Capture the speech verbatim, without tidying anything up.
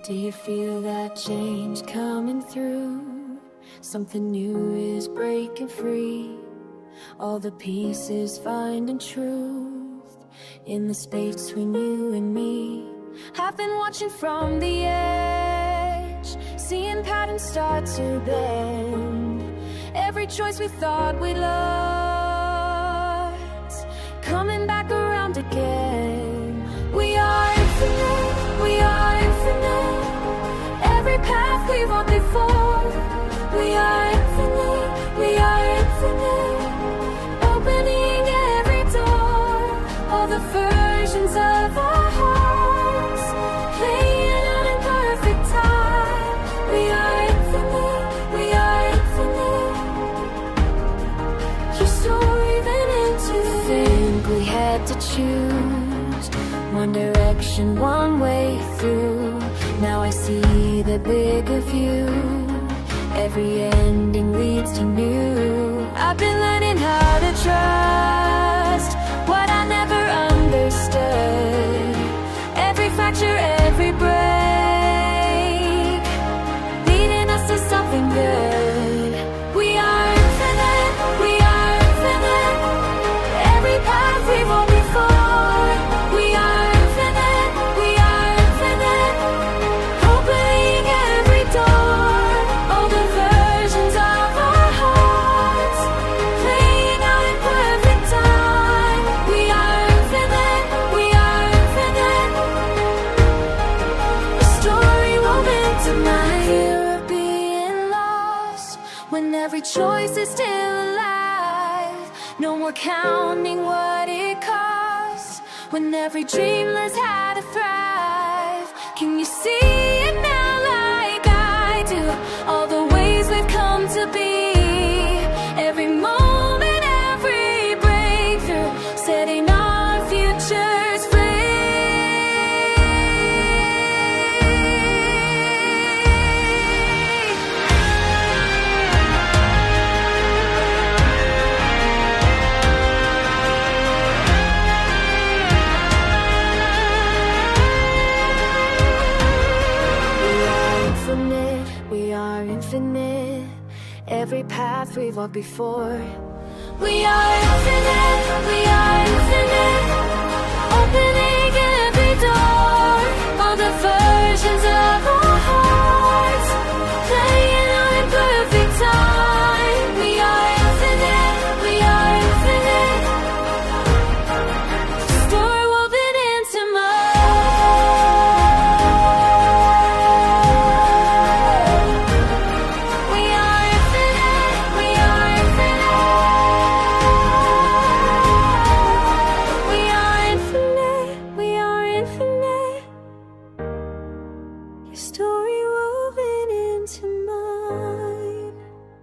Do you feel that change coming through? Something new is breaking free. All the pieces finding truth in the space between you and me. I've been watching from the edge, seeing patterns start to bend. Every choice we thought we lost, coming back around again. We are infinite, we are infinite. Every path we've walked before. We are infinite, we are infinite. Opening every door, all the versions of our hearts, playing out in perfect time. We are infinite, we are infinite. Your story ran into think we had to choose one direction, one way through. Now I see the bigger view. Every ending leads to new. I've been learning how to trust what I never understood. Every fracture, every break, leading us to something good. We are infinite, we are infinite. Every path we've walked before. We are infinite, we are infinite. Opening every door, all the versions of our hearts, playing out in perfect time. We are infinite, we are infinite. A story woven to my fear of being lost, when every choice is still alive. No more counting what it costs, when every dream learns how to thrive. Can you see it now like I do? All the ways we've come to be, every moment, every breakthrough, setting our futures free. We are infinite, every path we've walked before. We are infinite, we are